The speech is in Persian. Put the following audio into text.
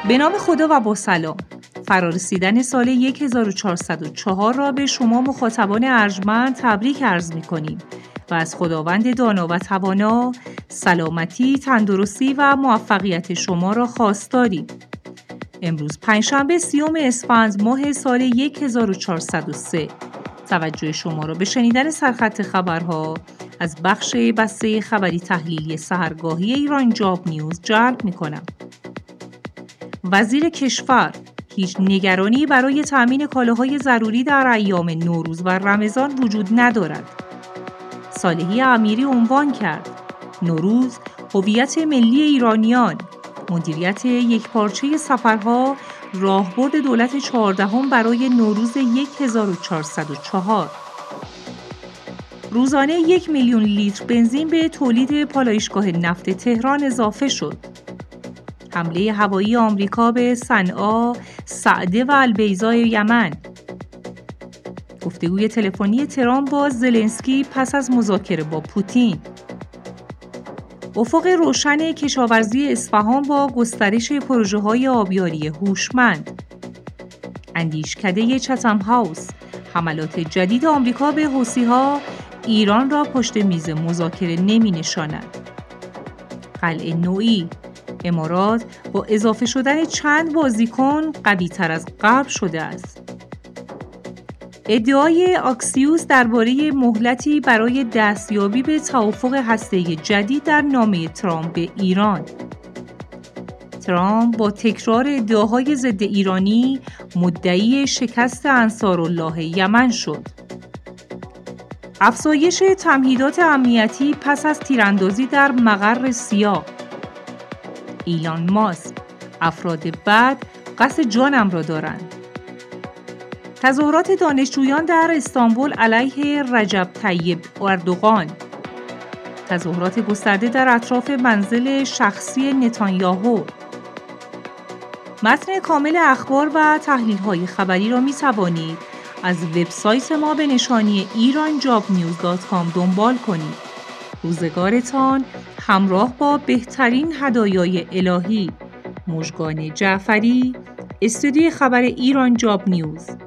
به نام خدا و با سلام. فرارسیدن سال 1404 را به شما مخاطبان ارجمند تبریک عرض می‌کنیم و از خداوند دانا و توانا سلامتی، تندرستی و موفقیت شما را خواستاریم. امروز پنجشنبه 30 اسفند ماه سال 1403 توجه شما را به شنیدن سرخط خبرها از بخش بسته خبری تحلیلی سحرگاهی ایران جاب نیوز جلب می‌کنم. وزیر کشور: هیچ نگرانی برای تامین کالاهای ضروری در ایام نوروز و رمضان وجود ندارد. صالحی امیری عنوان کرد: نوروز هویت ملی ایرانیان، مدیریت یکپارچه سفرها، راهبرد دولت 14 برای نوروز 1404. روزانه 1 میلیون لیتر بنزین به تولید پالایشگاه نفت تهران اضافه شد. حمله هوایی آمریکا به صنعا، سعده و البیضای یمن. گفتگوی تلفنی ترامپ با زلنسکی پس از مذاکره با پوتین. افق روشن کشاورزی اصفهان با گسترش پروژه‌های آبیاری هوشمند. اندیشکده چتم هاوس: حملات جدید آمریکا به حوثی‌ها ایران را پشت میز مذاکره نمی‌نشاند. قلعه نوئی: امارات با اضافه شدن چند بازیکن قوی‌تر از قبل شده است. ادعای آکسیوس درباره مهلتی برای دستیابی به توافق هسته‌ای جدید در نامه ترامپ به ایران. ترامپ با تکرار ادعاهای ضد ایرانی مدعی شکست انصارالله یمن شد. افزایش تمهیدات امنیتی پس از تیراندازی در مقر سیاه. ایلان ماسک: افراد بد قصد جانم را دارند. تظاهرات دانشجویان در استانبول علیه رجب طیب اردوغان. تظاهرات گسترده در اطراف منزل شخصی نتانیاهو. متن کامل اخبار و تحلیل‌های خبری را می‌توانید از وبسایت ما به نشانی iranjobnews.com دنبال کنید. روزگارتان همراه با بهترین هدایای الهی. مژگان جعفری، استودیوی خبر ایران جاب نیوز.